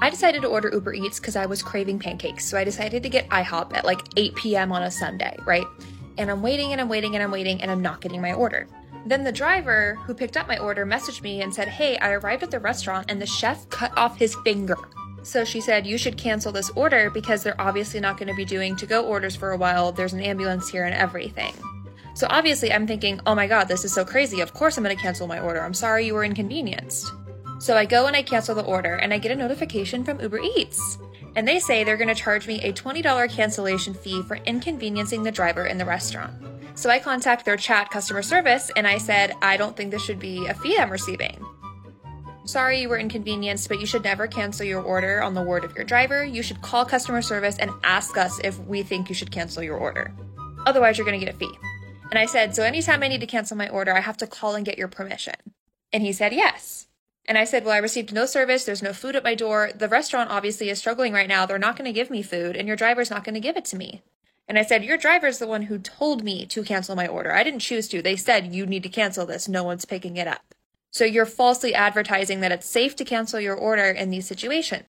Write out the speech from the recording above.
I decided to order Uber Eats because I was craving pancakes. So I decided to get IHOP at like 8 p.m. on a Sunday, right? And I'm waiting and I'm waiting and I'm waiting and I'm not getting my order. Then the driver who picked up my order messaged me and said, hey, I arrived at the restaurant and the chef cut off his finger. So she said, you should cancel this order because they're obviously not going to be doing to-go orders for a while. There's an ambulance here and everything. So obviously I'm thinking, oh my God, this is so crazy. Of course I'm going to cancel my order. I'm sorry you were inconvenienced. So I go and I cancel the order and I get a notification from Uber Eats. And they say they're going to charge me a $20 cancellation fee for inconveniencing the driver in the restaurant. So I contact their chat customer service and I said, I don't think this should be a fee I'm receiving. Sorry you were inconvenienced, but you should never cancel your order on the word of your driver. You should call customer service and ask us if we think you should cancel your order. Otherwise, you're going to get a fee. And I said, so anytime I need to cancel my order, I have to call and get your permission. And he said, yes. And I said, well, I received no service. There's no food at my door. The restaurant obviously is struggling right now. They're not going to give me food and your driver's not going to give it to me. And I said, your driver's the one who told me to cancel my order. I didn't choose to. They said, you need to cancel this. No one's picking it up. So you're falsely advertising that it's safe to cancel your order in these situations.